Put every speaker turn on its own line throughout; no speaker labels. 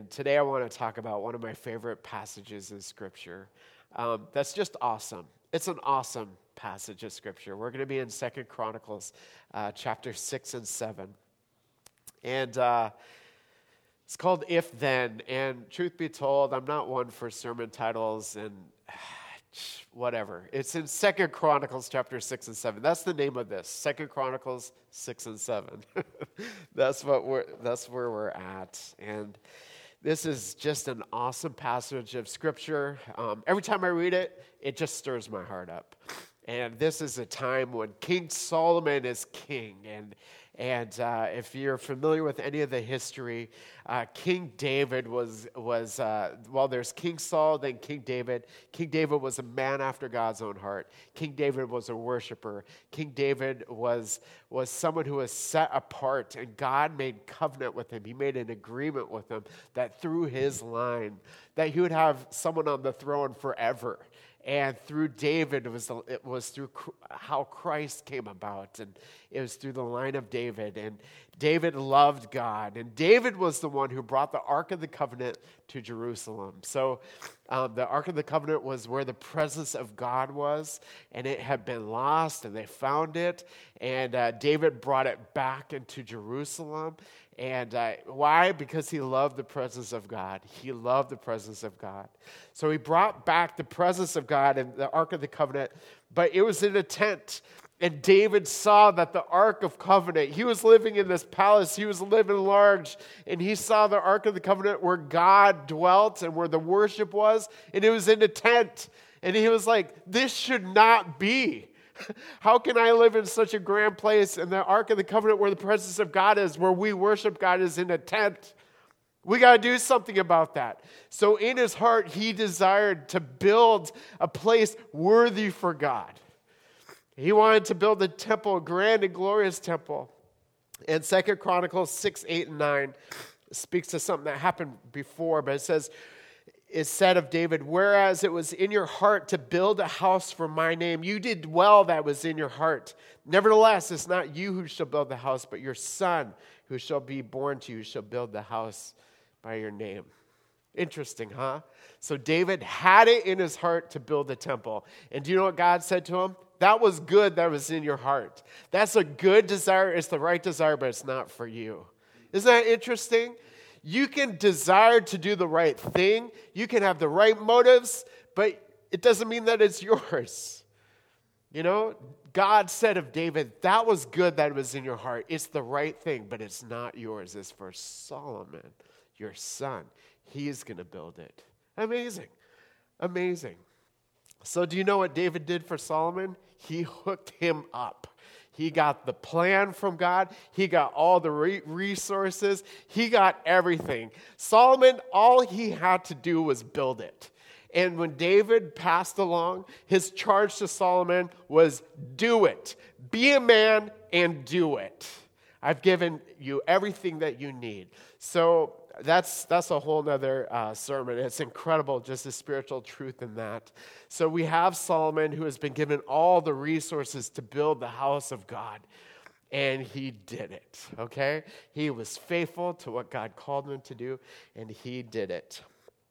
today I want to talk about one of my favorite passages in Scripture. That's just awesome. It's an awesome passage of Scripture. We're going to be in 2 Chronicles chapter 6 and 7. And it's called If Then. And truth be told, I'm not one for sermon titles and whatever. It's in 2 Chronicles chapter 6 and 7. That's the name of this. 2 Chronicles 6 and 7. That's where we're at. And this is just an awesome passage of Scripture. Every time I read it, it just stirs my heart up. And this is a time when King Solomon is king. And if you're familiar with any of the history, King David was there's King Saul, then King David. King David was a man after God's own heart. King David was a worshiper. King David was someone who was set apart, and God made covenant with him. He made an agreement with him that through his line, that he would have someone on the throne forever. And through David, it was through how Christ came about, and it was through the line of David. And David loved God, and David was the one who brought the Ark of the Covenant to Jerusalem. So the Ark of the Covenant was where the presence of God was, and it had been lost, and they found it, and David brought it back into Jerusalem. And why? Because he loved the presence of God. He loved the presence of God. So he brought back the presence of God and the Ark of the Covenant, but it was in a tent. And David saw that the Ark of Covenant, he was living in this palace, he was living large, and he saw the Ark of the Covenant where God dwelt and where the worship was, and it was in a tent. And he was like, this should not be. How can I live in such a grand place and the Ark of the Covenant where the presence of God is, where we worship God, is in a tent? We got to do something about that. So in his heart, he desired to build a place worthy for God. He wanted to build a temple, a grand and glorious temple. And 2 Chronicles 6, 8, and 9 speaks to something that happened before, but it said of David, whereas it was in your heart to build a house for my name, you did well that was in your heart. Nevertheless, it's not you who shall build the house, but your son who shall be born to you shall build the house by your name. Interesting, huh? So David had it in his heart to build a temple. And do you know what God said to him? That was good that was in your heart. That's a good desire. It's the right desire, but it's not for you. Isn't that interesting? You can desire to do the right thing. You can have the right motives, but it doesn't mean that it's yours. You know, God said of David, that was good that it was in your heart. It's the right thing, but it's not yours. It's for Solomon, your son. He's going to build it. Amazing. Amazing. So do you know what David did for Solomon? He hooked him up. He got the plan from God. He got all the resources. He got everything. Solomon, all he had to do was build it. And when David passed along, his charge to Solomon was, do it. Be a man and do it. I've given you everything that you need. So that's a whole nother sermon. It's incredible, just the spiritual truth in that. So we have Solomon, who has been given all the resources to build the house of God. And he did it, okay? He was faithful to what God called him to do, and he did it.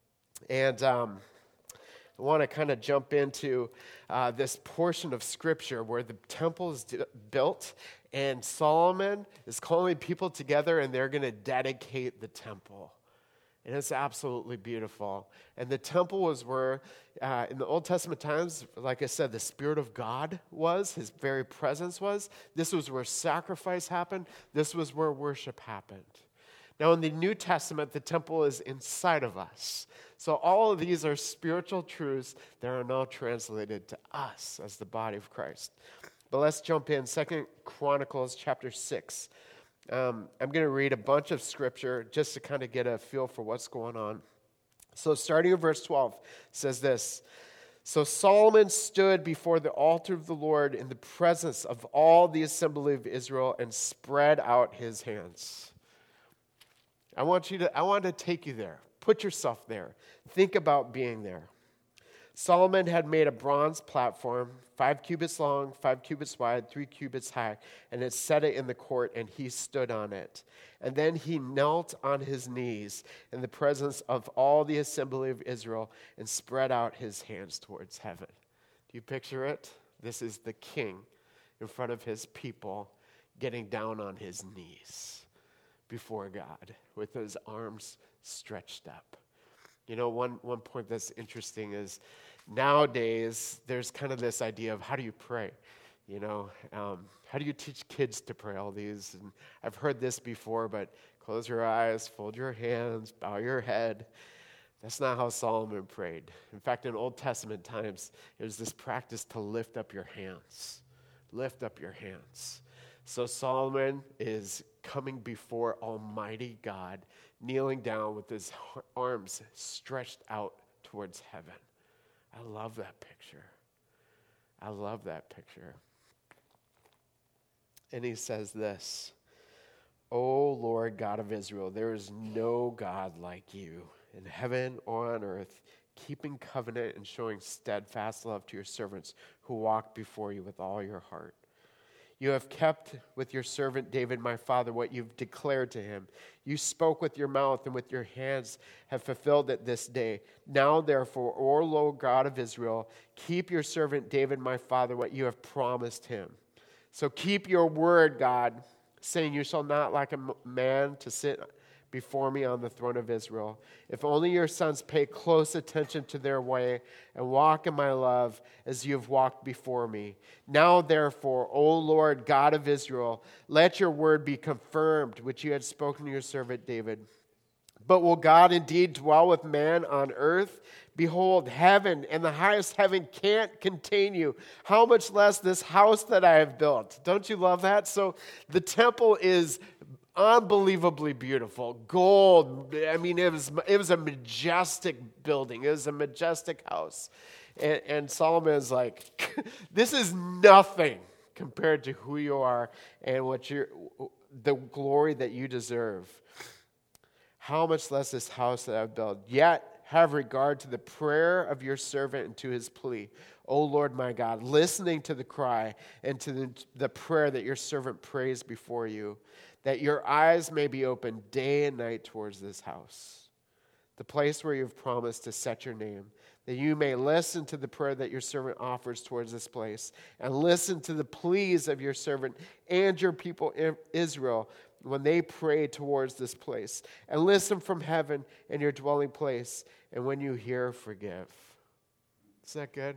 And I want to kind of jump into this portion of Scripture where the temple is built, and Solomon is calling people together, and they're going to dedicate the temple. And it's absolutely beautiful. And the temple was where, in the Old Testament times, like I said, the Spirit of God was, his very presence was. This was where sacrifice happened. This was where worship happened. Now, in the New Testament, the temple is inside of us. So all of these are spiritual truths that are now translated to us as the body of Christ. But let's jump in. 2 Chronicles chapter 6. I'm going to read a bunch of scripture just to kind of get a feel for what's going on. So starting in verse 12, it says this. So Solomon stood before the altar of the Lord in the presence of all the assembly of Israel and spread out his hands. I want to take you there. Put yourself there. Think about being there. Solomon had made a bronze platform, 5 cubits long, 5 cubits wide, 3 cubits high, and had set it in the court, and he stood on it. And then he knelt on his knees in the presence of all the assembly of Israel and spread out his hands towards heaven. Do you picture it? This is the king in front of his people getting down on his knees before God with his arms stretched up. You know, one point that's interesting is nowadays there's kind of this idea of how do you pray? You know, how do you teach kids to pray all these? And I've heard this before, but close your eyes, fold your hands, bow your head. That's not how Solomon prayed. In fact, in Old Testament times, there's this practice to lift up your hands. Lift up your hands. So Solomon is coming before Almighty God, kneeling down with his arms stretched out towards heaven. I love that picture. I love that picture. And he says this, "O Lord God of Israel, there is no God like you in heaven or on earth, keeping covenant and showing steadfast love to your servants who walk before you with all your heart. You have kept with your servant David, my father, what you've declared to him. You spoke with your mouth and with your hands have fulfilled it this day. Now, therefore, O Lord God of Israel, keep your servant David, my father, what you have promised him. So keep your word, God, saying you shall not lack a man to sit before me on the throne of Israel. If only your sons pay close attention to their way and walk in my love as you have walked before me. Now, therefore, O Lord God of Israel, let your word be confirmed, which you had spoken to your servant David. But will God indeed dwell with man on earth? Behold, heaven and the highest heaven can't contain you. How much less this house that I have built?" Don't you love that? So the temple is unbelievably beautiful. Gold. I mean, it was a majestic building. It was a majestic house. And Solomon is like, this is nothing compared to who you are and the glory that you deserve. How much less this house that I've built. Yet have regard to the prayer of your servant and to his plea. O Lord my God, listening to the cry and to the prayer that your servant prays before you, that your eyes may be open day and night towards this house, the place where you have promised to set your name, that you may listen to the prayer that your servant offers towards this place, and listen to the pleas of your servant and your people Israel when they pray towards this place, and listen from heaven and your dwelling place, and when you hear, forgive. Is that good?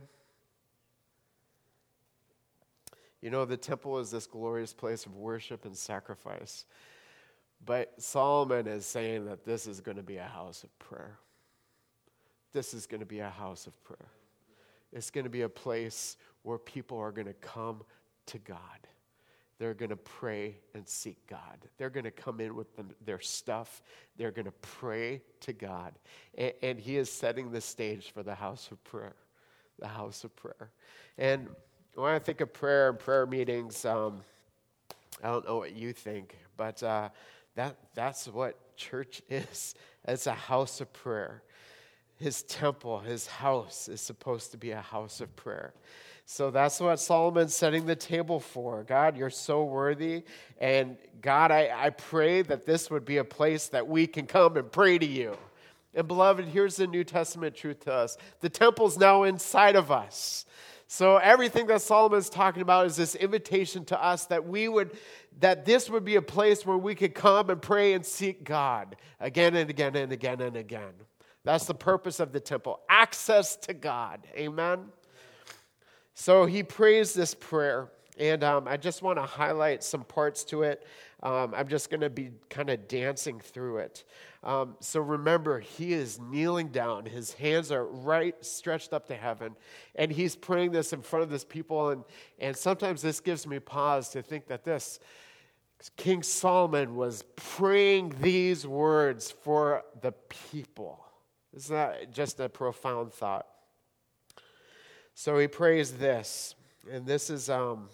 You know, the temple is this glorious place of worship and sacrifice. But Solomon is saying that this is going to be a house of prayer. This is going to be a house of prayer. It's going to be a place where people are going to come to God. They're going to pray and seek God. They're going to come in with their stuff. They're going to pray to God. And he is setting the stage for the house of prayer. The house of prayer. And when I think of prayer and prayer meetings, I don't know what you think, but that's what church is. It's a house of prayer. His temple, his house is supposed to be a house of prayer. So that's what Solomon's setting the table for. God, you're so worthy. And God, I pray that this would be a place that we can come and pray to you. And beloved, here's the New Testament truth to us. The temple's now inside of us. So everything that Solomon's talking about is this invitation to us that this would be a place where we could come and pray and seek God again and again and again and again. That's the purpose of the temple. Access to God. Amen? So he prays this prayer, and I just want to highlight some parts to it. I'm just going to be kind of dancing through it. So remember, he is kneeling down. His hands are right stretched up to heaven, and he's praying this in front of this people. And sometimes this gives me pause to think that King Solomon was praying these words for the people. Isn't that just a profound thought? So he prays this, and this is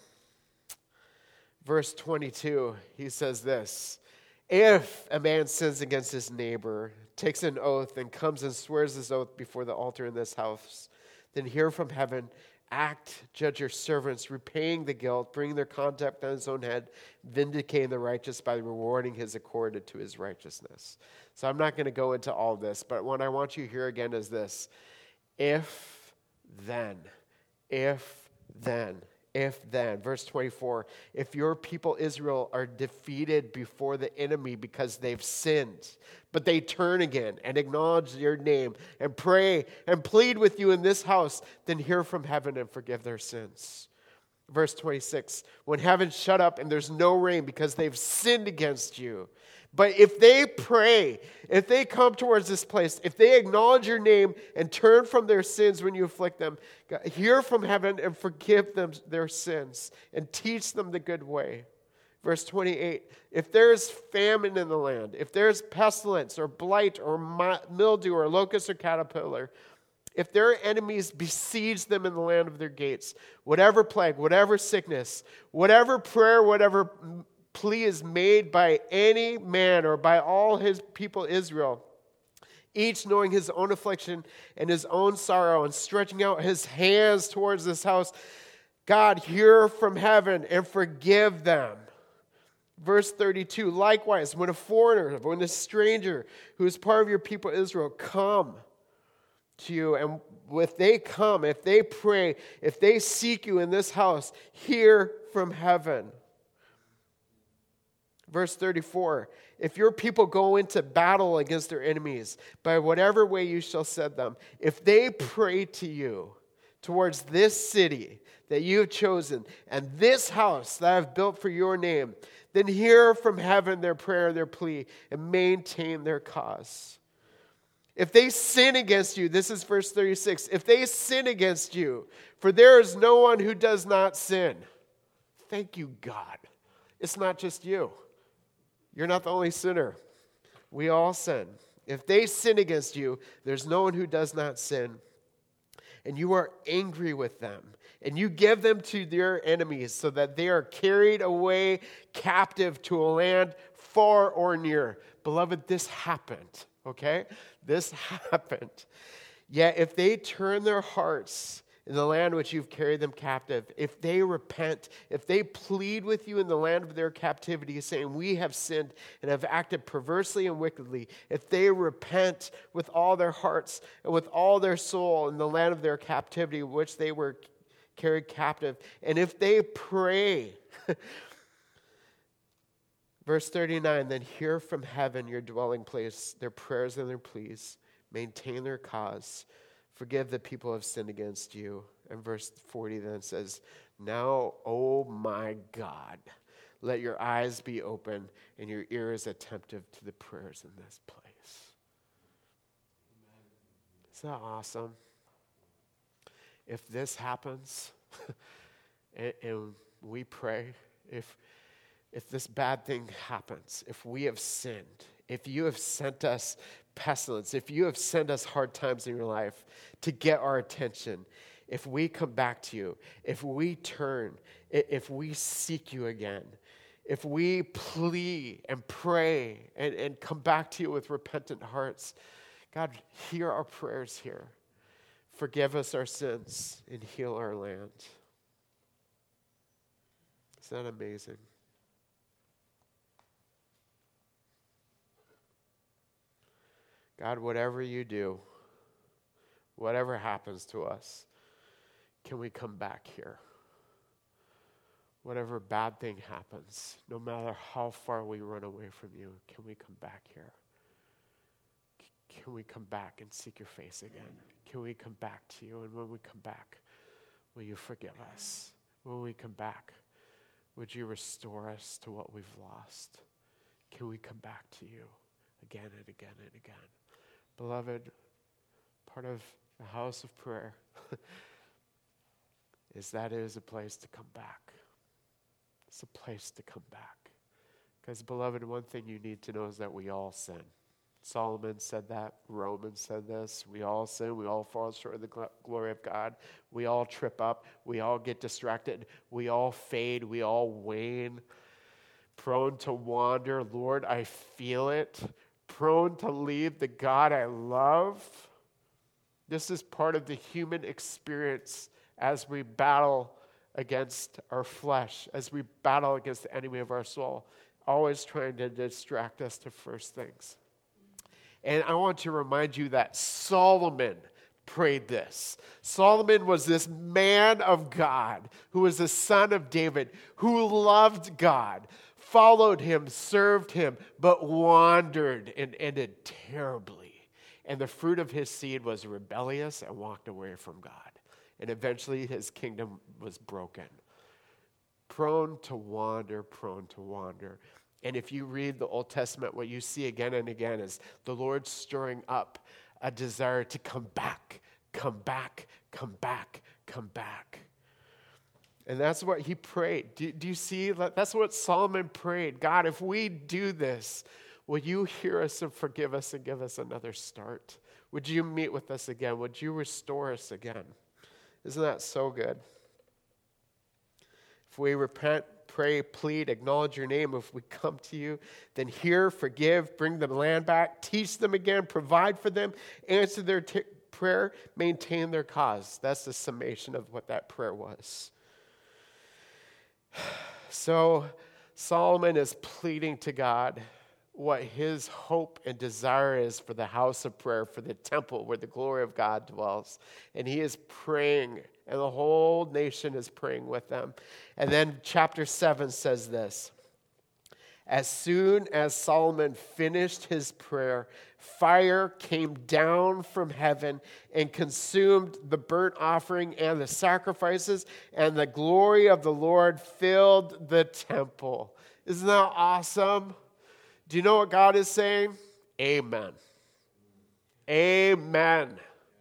verse 22. He says this: "If a man sins against his neighbor, takes an oath, and comes and swears his oath before the altar in this house, Then hear from heaven, act, judge your servants, repaying the guilt, bringing their conduct on his own head, vindicating the righteous by rewarding his according to his righteousness. So I'm not going to go into all this, but what I want you to hear again is this. If then. Verse 24, if your people Israel are defeated before the enemy because they've sinned, but they turn again and acknowledge your name and pray and plead with you in this house, then hear from heaven and forgive their sins. Verse 26, when heaven's shut up and there's no rain because they've sinned against you. But if they pray, if they come towards this place, if they acknowledge your name and turn from their sins when you afflict them, God, hear from heaven and forgive them their sins and teach them the good way. Verse 28, if there's famine in the land, if there's pestilence or blight or mildew or locust or caterpillar, if their enemies besiege them in the land of their gates, whatever plague, whatever sickness, whatever prayer, whatever plea is made by any man or by all his people Israel, each knowing his own affliction and his own sorrow and stretching out his hands towards this house, God, hear from heaven and forgive them. Verse 32, likewise, when a foreigner, when a stranger who is part of your people Israel come to you, and if they come, if they pray, if they seek you in this house, hear from heaven. Verse 34, if your people go into battle against their enemies, by whatever way you shall send them, if they pray to you towards this city that you have chosen, and this house that I have built for your name, then hear from heaven their prayer, their plea, and maintain their cause. If they sin against you, this is verse 36, if they sin against you, for there is no one who does not sin. Thank you, God. It's not just you. You're not the only sinner. We all sin. If they sin against you, there's no one who does not sin. And you are angry with them. And you give them to their enemies so that they are carried away captive to a land far or near. Beloved, this happened, okay? This happened. Yet if they turn their hearts in the land which you've carried them captive, if they repent, if they plead with you in the land of their captivity, saying, we have sinned and have acted perversely and wickedly, if they repent with all their hearts and with all their soul in the land of their captivity, which they were carried captive, and if they pray, verse 39, then hear from heaven your dwelling place, their prayers and their pleas, maintain their cause, forgive the people who have sinned against you. And verse 40 then says, now, oh my God, let your eyes be open and your ears attentive to the prayers in this place. Isn't that awesome? If this happens and we pray, if this bad thing happens, if we have sinned, if you have sent us pestilence, if you have sent us hard times in your life to get our attention, if we come back to you, if we turn, if we seek you again, if we plea and pray and come back to you with repentant hearts, God, hear our prayers here. Forgive us our sins and heal our land. Isn't that amazing? God, whatever you do, whatever happens to us, can we come back here? Whatever bad thing happens, no matter how far we run away from you, can we come back here? Can we come back and seek your face again? Can we come back to you? And when we come back, will you forgive us? When we come back, would you restore us to what we've lost? Can we come back to you again and again and again? Beloved, part of the house of prayer is that it is a place to come back. It's a place to come back. Because, beloved, one thing you need to know is that we all sin. Solomon said that. Romans said this. We all sin. We all fall short of the glory of God. We all trip up. We all get distracted. We all fade. We all wane. Prone to wander. Lord, I feel it. Prone to leave the God I love. This is part of the human experience as we battle against our flesh, as we battle against the enemy of our soul, always trying to distract us to first things. And I want to remind you that Solomon prayed this. Solomon was this man of God who was the son of David, who loved God, followed him, served him, but wandered and ended terribly. And the fruit of his seed was rebellious and walked away from God. And eventually his kingdom was broken. Prone to wander, prone to wander. And if you read the Old Testament, what you see again and again is the Lord stirring up a desire to come back, come back, come back, come back. And that's what he prayed. Do you see? That's what Solomon prayed. God, if we do this, will you hear us and forgive us and give us another start? Would you meet with us again? Would you restore us again? Isn't that so good? If we repent, pray, plead, acknowledge your name, if we come to you, then hear, forgive, bring the land back, teach them again, provide for them, answer their prayer, maintain their cause. That's the summation of what that prayer was. So Solomon is pleading to God what his hope and desire is for the house of prayer, for the temple where the glory of God dwells. And he is praying, and the whole nation is praying with them. And then chapter 7 says this: as soon as Solomon finished his prayer, fire came down from heaven and consumed the burnt offering and the sacrifices, and the glory of the Lord filled the temple. Isn't that awesome? Do you know what God is saying? Amen. Amen.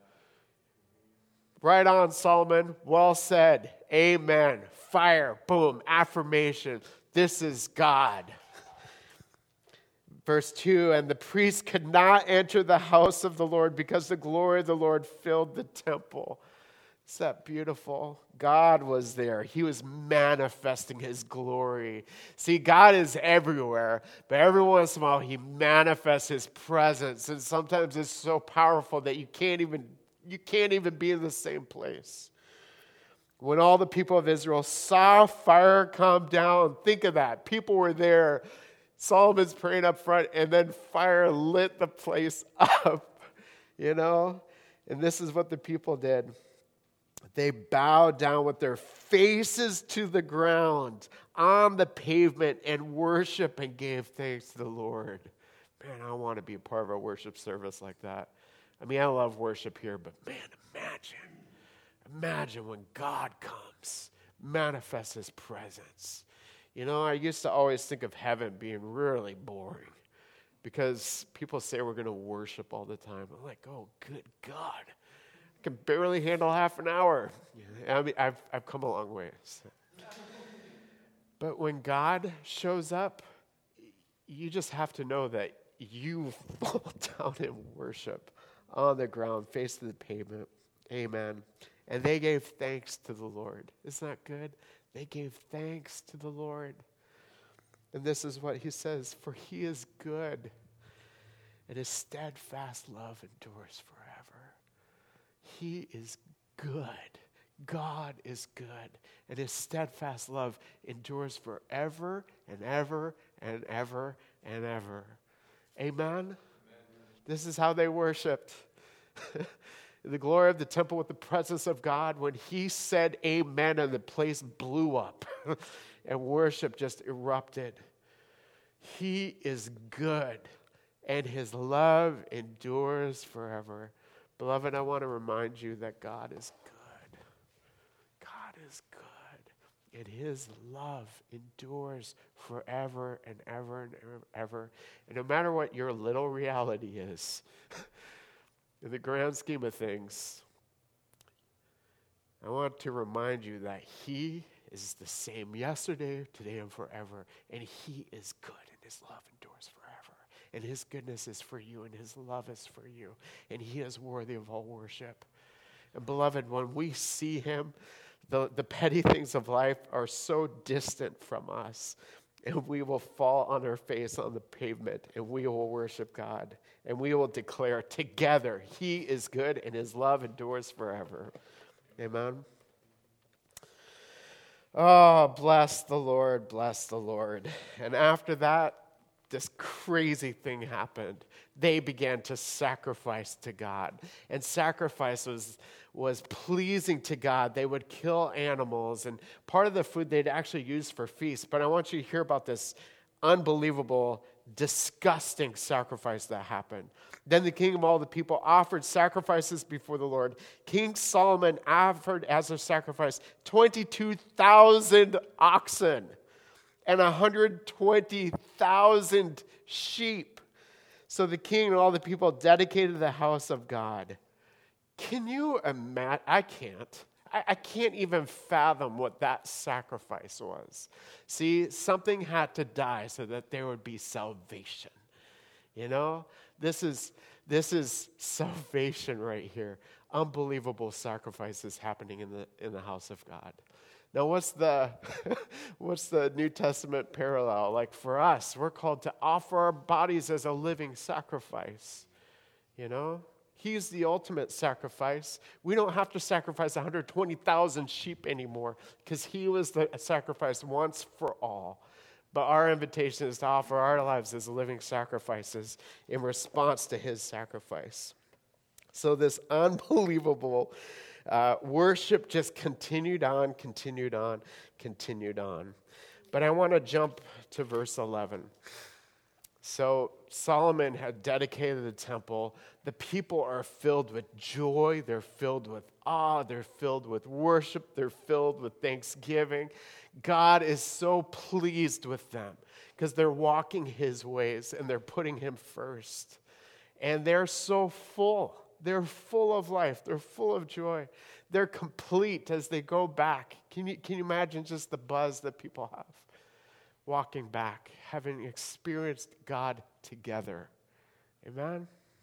Right on, Solomon. Well said. Amen. Fire. Boom. Affirmation. This is God. Verse 2, and the priest could not enter the house of the Lord because the glory of the Lord filled the temple. Isn't that beautiful? God was there. He was manifesting his glory. See, God is everywhere, but every once in a while he manifests his presence, and sometimes it's so powerful that you can't even be in the same place. When all the people of Israel saw fire come down, think of that. People were there. Solomon's praying up front, and then fire lit the place up, And this is what the people did. They bowed down with their faces to the ground on the pavement and worshiped and gave thanks to the Lord. Man, I want to be a part of a worship service like that. I mean, I love worship here, but man, imagine when God comes, manifests his presence. I used to always think of heaven being really boring because people say we're going to worship all the time. I'm like, oh, good God. I can barely handle half an hour. I mean, I've come a long way. But when God shows up, you just have to know that you fall down in worship on the ground, face to the pavement. Amen. And they gave thanks to the Lord. Isn't that good? They gave thanks to the Lord. And this is what he says: for he is good, and his steadfast love endures forever. He is good. God is good, and his steadfast love endures forever and ever and ever and ever. Amen? Amen. This is how they worshiped. The glory of the temple with the presence of God. When he said amen, and the place blew up and worship just erupted. He is good, and his love endures forever. Beloved, I want to remind you that God is good. God is good, and his love endures forever and ever and ever. And no matter what your little reality is, in the grand scheme of things, I want to remind you that he is the same yesterday, today, and forever. And he is good, and his love endures forever. And his goodness is for you, and his love is for you. And he is worthy of all worship. And beloved, when we see him, the petty things of life are so distant from us. and we will fall on our face on the pavement, and we will worship God, and we will declare together, He is good, and His love endures forever. Amen. Oh, bless the Lord, bless the Lord. And after that, this crazy thing happened. They began to sacrifice to God. And sacrifice was pleasing to God. They would kill animals, and part of the food they'd actually use for feasts. But I want you to hear about this unbelievable, disgusting sacrifice that happened. Then the king of all the people offered sacrifices before the Lord. King Solomon offered as a sacrifice 22,000 oxen and 120,000 sheep. So the king and all the people dedicated the house of God. Can you imagine? I can't. I can't even fathom what that sacrifice was. See, something had to die so that there would be salvation. You know, this is salvation right here. Unbelievable sacrifices happening in the house of God. Now, what's the New Testament parallel? Like for us, we're called to offer our bodies as a living sacrifice. You know, He's the ultimate sacrifice. We don't have to sacrifice 120,000 sheep anymore because He was the sacrifice once for all. But our invitation is to offer our lives as living sacrifices in response to His sacrifice. So this unbelievable worship just continued on. But I want to jump to verse 11. So Solomon had dedicated the temple. The people are filled with joy. They're filled with awe. They're filled with worship. They're filled with thanksgiving. God is so pleased with them because they're walking His ways and they're putting Him first. And they're so full. They're full of life. They're full of joy. They're complete as they go back. Can you imagine just the buzz that people have? Walking back, having experienced God together. Amen?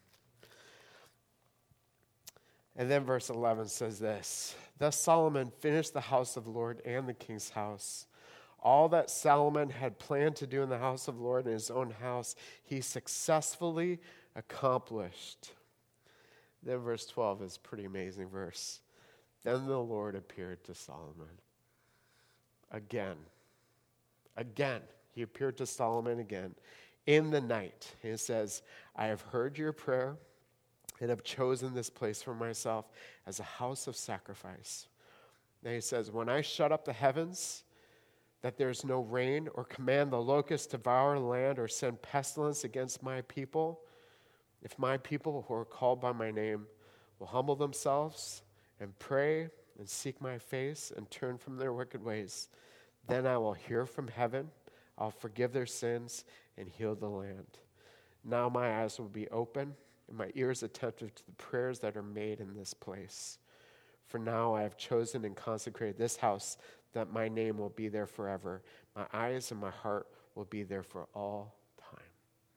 And then verse 11 says this, Thus Solomon finished the house of the Lord and the king's house. All that Solomon had planned to do in the house of the Lord and his own house, he successfully accomplished. Then verse 12 is a pretty amazing verse. Then the Lord appeared to Solomon again. Again, He appeared to Solomon again in the night. And it says, I have heard your prayer and have chosen this place for myself as a house of sacrifice. Then he says, when I shut up the heavens, that there's no rain, or command the locusts to devour the land, or send pestilence against my people, if my people who are called by my name will humble themselves and pray and seek my face and turn from their wicked ways, then I will hear from heaven, I'll forgive their sins and heal the land. Now my eyes will be open and my ears attentive to the prayers that are made in this place. For now I have chosen and consecrated this house that my name will be there forever. My eyes and my heart will be there for all time.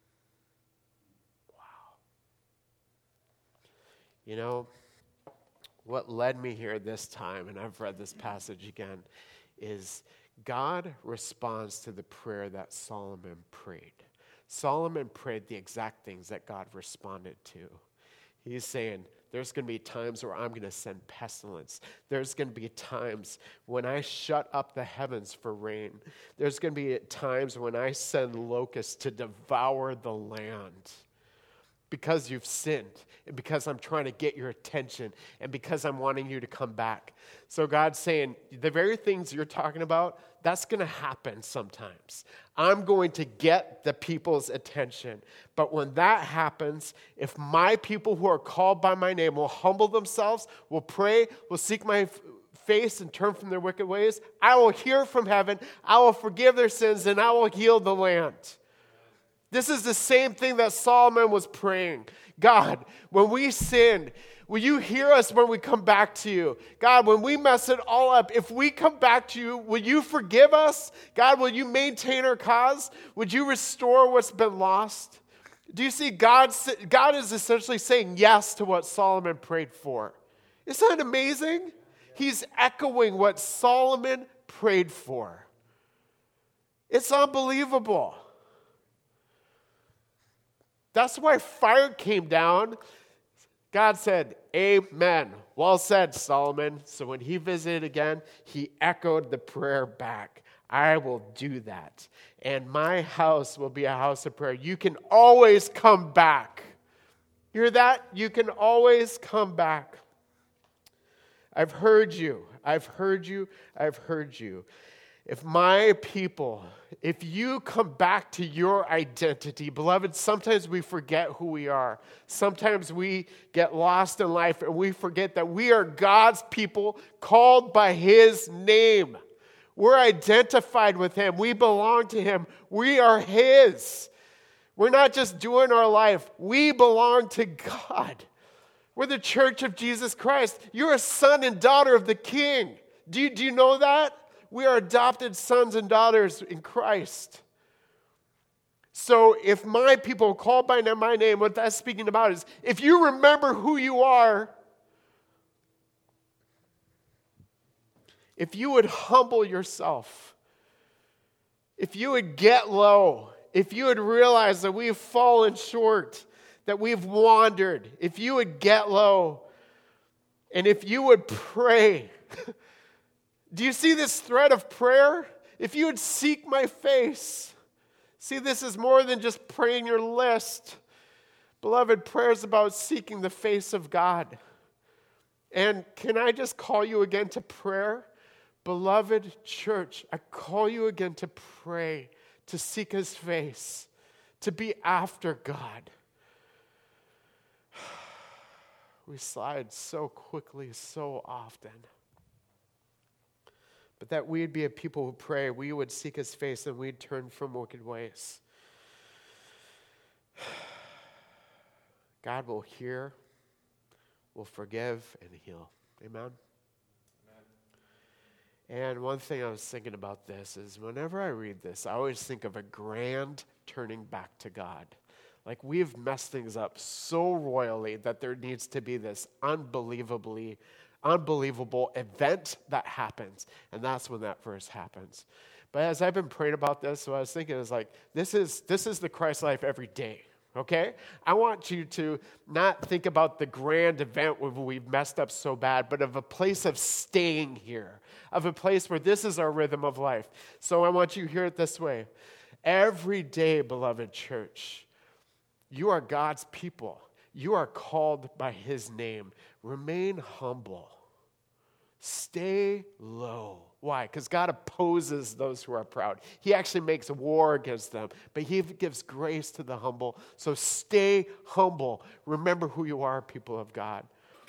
Wow. You know, what led me here this time, and I've read this passage again, is God responds to the prayer that Solomon prayed. Solomon prayed the exact things that God responded to. He's saying, there's going to be times where I'm going to send pestilence. There's going to be times when I shut up the heavens for rain. There's going to be times when I send locusts to devour the land. Because you've sinned, and because I'm trying to get your attention, and because I'm wanting you to come back. So God's saying, the very things you're talking about, that's going to happen sometimes. I'm going to get the people's attention. But when that happens, if my people who are called by my name will humble themselves, will pray, will seek my face and turn from their wicked ways, I will hear from heaven, I will forgive their sins, and I will heal the land. This is the same thing that Solomon was praying. God, when we sin, will you hear us when we come back to you? God, when we mess it all up, if we come back to you, will you forgive us? God, will you maintain our cause? Would you restore what's been lost? Do you see God is essentially saying yes to what Solomon prayed for. Isn't that amazing? He's echoing what Solomon prayed for. It's unbelievable. That's why fire came down. God said, amen. Well said, Solomon. So when he visited again, he echoed the prayer back. I will do that. And my house will be a house of prayer. You can always come back. You hear that? You can always come back. I've heard you. I've heard you. I've heard you. If my people, if you come back to your identity, beloved, sometimes we forget who we are. Sometimes we get lost in life and we forget that we are God's people called by His name. We're identified with Him. We belong to Him. We are His. We're not just doing our life. We belong to God. We're the church of Jesus Christ. You're a son and daughter of the King. Do you know that? We are adopted sons and daughters in Christ. So if my people called by my name, what that's speaking about is if you remember who you are, if you would humble yourself, if you would get low, if you would realize that we've fallen short, that we've wandered, if you would get low, and if you would pray. Do you see this thread of prayer? If you would seek my face. See, this is more than just praying your list. Beloved, prayer is about seeking the face of God. And can I just call you again to prayer? Beloved church, I call you again to pray, to seek His face, to be after God. We slide so quickly, so often. But that we'd be a people who pray, we would seek His face, and we'd turn from wicked ways. God will hear, will forgive, and heal. Amen? And one thing I was thinking about this is whenever I read this, I always think of a grand turning back to God. Like we've messed things up so royally that there needs to be this unbelievable event that happens. And that's when that verse happens. But as I've been praying about this, what I was thinking is like, this is the Christ life every day. Okay? I want you to not think about the grand event where we've messed up so bad, but of a place of staying here, of a place where this is our rhythm of life. So I want you to hear it this way. Every day, beloved church, you are God's people. You are called by His name. Remain humble. Stay low. Why? Because God opposes those who are proud. He actually makes war against them, but He gives grace to the humble. So stay humble. Remember who you are, people of God.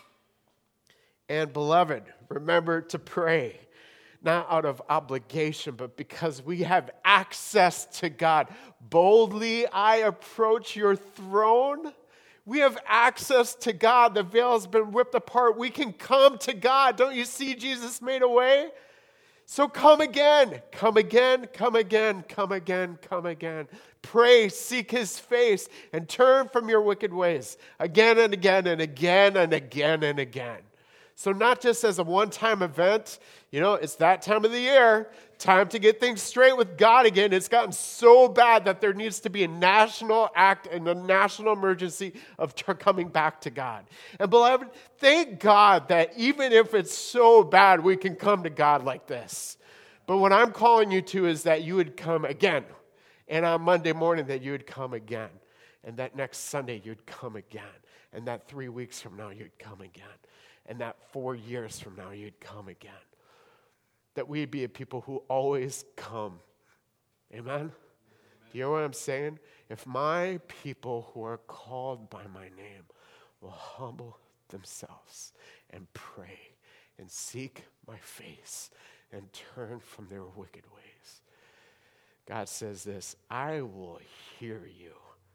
And beloved, remember to pray, not out of obligation, but because we have access to God. Boldly I approach your throne. We have access to God. The veil has been ripped apart. We can come to God. Don't you see Jesus made a way? So come again, come again, come again, come again, come again. Pray, seek His face, and turn from your wicked ways again and again and again and again and again. So not just as a one-time event, it's that time of the year, time to get things straight with God again. It's gotten so bad that there needs to be a national act and a national emergency of coming back to God. And beloved, thank God that even if it's so bad, we can come to God like this. But what I'm calling you to is that you would come again. And on Monday morning that you would come again. And that next Sunday you'd come again. And that 3 weeks from now you'd come again. And that 4 years from now, you'd come again. That we'd be a people who always come. Amen? Do you hear what I'm saying? If my people who are called by my name will humble themselves and pray and seek my face and turn from their wicked ways, God says this, I will hear you.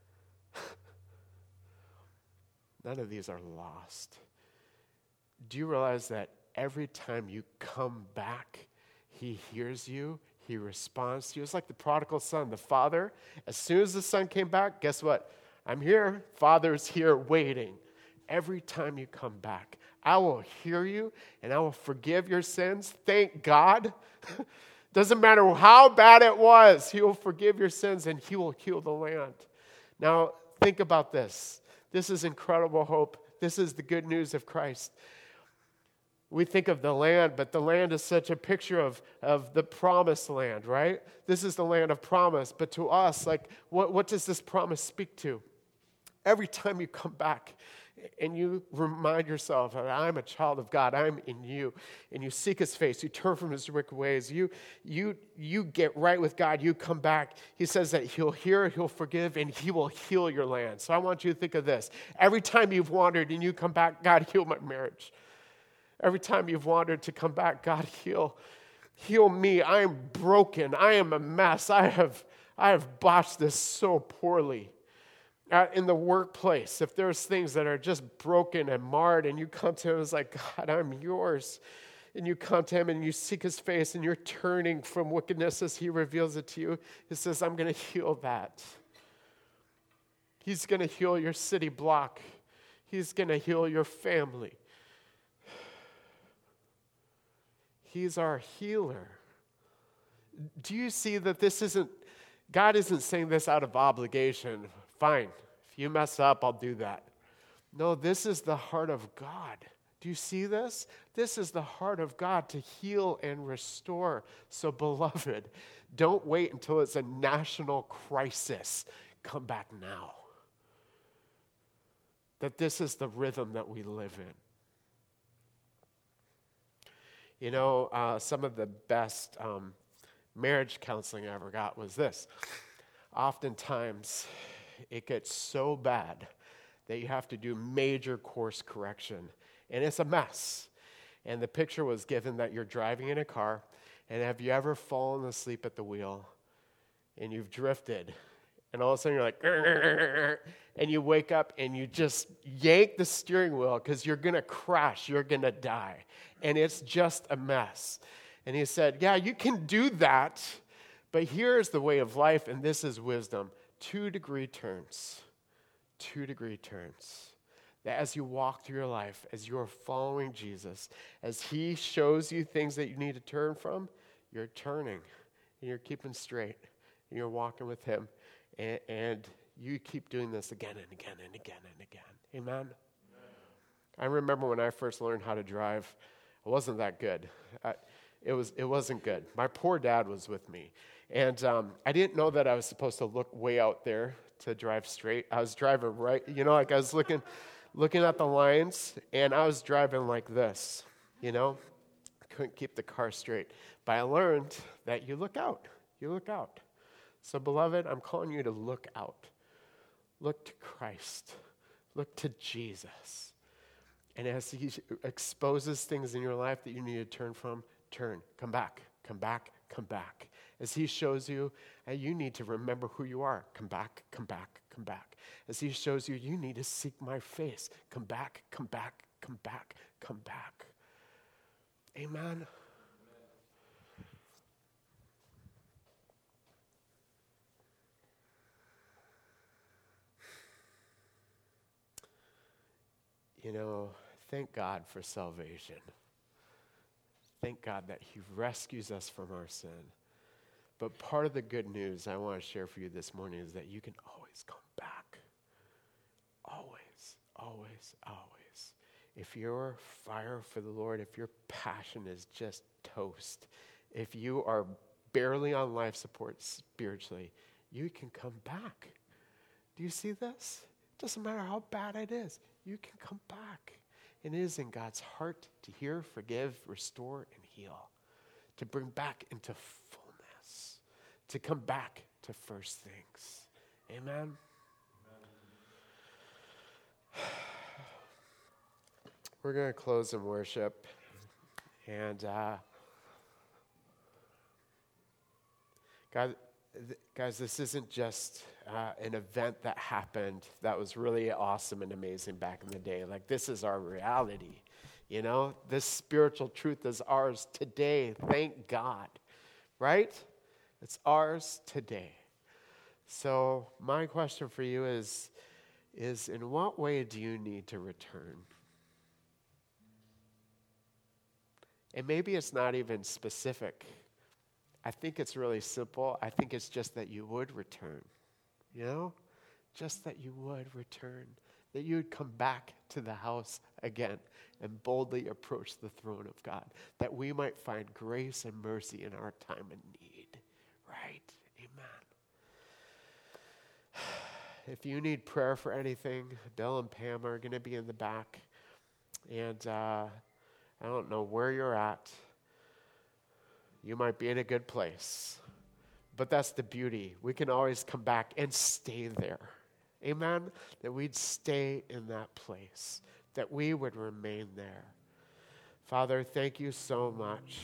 None of these are lost. Do you realize that every time you come back, He hears you, He responds to you? It's like the prodigal son, the father. As soon as the son came back, guess what? I'm here. Father's here waiting. Every time you come back, I will hear you and I will forgive your sins. Thank God. Doesn't matter how bad it was, he will forgive your sins and he will heal the land. Now, think about this. This is incredible hope. This is the good news of Christ. We think of the land, but the land is such a picture of the promised land, right? This is the land of promise. But to us, like, what does this promise speak to? Every time you come back and you remind yourself that I'm a child of God, I'm in you, and you seek his face, you turn from his wicked ways, you get right with God, you come back. He says that he'll hear, he'll forgive, and he will heal your land. So I want you to think of this. Every time you've wandered and you come back, God, heal my marriage. Every time you've wandered to come back, God, heal me. I am broken. I am a mess. I have botched this so poorly. In the workplace, if there's things that are just broken and marred, and you come to him, it's like, God, I'm yours. And you come to him and you seek his face and you're turning from wickedness as he reveals it to you. He says, I'm going to heal that. He's going to heal your city block. He's going to heal your family. He's our healer. Do you see that God isn't saying this out of obligation? Fine, if you mess up, I'll do that. No, this is the heart of God. Do you see this? This is the heart of God to heal and restore. So, beloved, don't wait until it's a national crisis. Come back now. That this is the rhythm that we live in. You know, some of the best marriage counseling I ever got was this. Oftentimes, it gets so bad that you have to do major course correction. And it's a mess. And the picture was given that you're driving in a car, and have you ever fallen asleep at the wheel, and you've drifted, and all of a sudden you're like, "Grr," and you wake up and you just yank the steering wheel because you're going to crash, you're going to die. And it's just a mess. And he said, yeah, you can do that, but here's the way of life, and this is wisdom. 2-degree turns. 2-degree turns. That as you walk through your life, as you're following Jesus, as he shows you things that you need to turn from, you're turning, and you're keeping straight, and you're walking with him, and you keep doing this again and again and again and again. Amen? Amen. I remember when I first learned how to drive, it wasn't that good. It wasn't good. My poor dad was with me. And I didn't know that I was supposed to look way out there to drive straight. I was driving right, like I was looking at the lines, and I was driving like this, Couldn't keep the car straight. But I learned that you look out. You look out. So, beloved, I'm calling you to look out. Look to Christ. Look to Jesus. And as he exposes things in your life that you need to turn from, turn. Come back. Come back. Come back. As he shows you, you need to remember who you are. Come back. Come back. Come back. As he shows you, you need to seek my face. Come back. Come back. Come back. Come back. Amen. Thank God for salvation. Thank God that he rescues us from our sin. But part of the good news I want to share for you this morning is that you can always come back. Always, always, always. If your fire for the Lord, if your passion is just toast, if you are barely on life support spiritually, you can come back. Do you see this? It doesn't matter how bad it is. You can come back. And it is in God's heart to hear, forgive, restore, and heal. To bring back into fullness. To come back to first things. Amen? Amen. We're going to close in worship. And guys, this isn't just an event that happened that was really awesome and amazing back in the day. Like, this is our reality. This spiritual truth is ours today. Thank God. Right? It's ours today. So my question for you is in what way do you need to return? And maybe it's not even specific I think it's really simple. I think it's just that you would return, just that you would return, that you would come back to the house again and boldly approach the throne of God, that we might find grace and mercy in our time of need, right? Amen. If you need prayer for anything, Bill and Pam are going to be in the back. And I don't know where you're at. You might be in a good place. But that's the beauty. We can always come back and stay there. Amen? That we'd stay in that place. That we would remain there. Father, thank you so much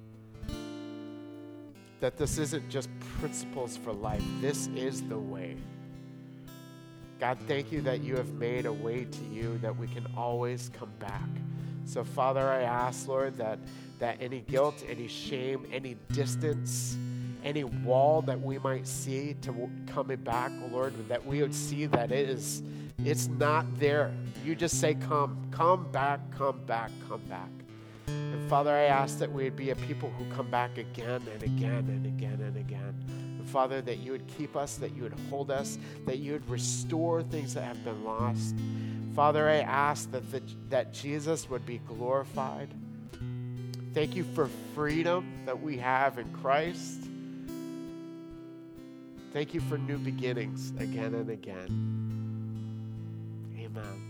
that this isn't just principles for life. This is the way. God, thank you that you have made a way to you that we can always come back. So, Father, I ask, Lord, that any guilt, any shame, any distance, any wall that we might see to coming back, Lord, that we would see that it's not there. You just say, come back, come back, come back. And Father, I ask that we'd be a people who come back again and again and again and again. And Father, that you would keep us, that you would hold us, that you would restore things that have been lost. Father, I ask that Jesus would be glorified. Thank you for freedom that we have in Christ. Thank you for new beginnings again and again. Amen.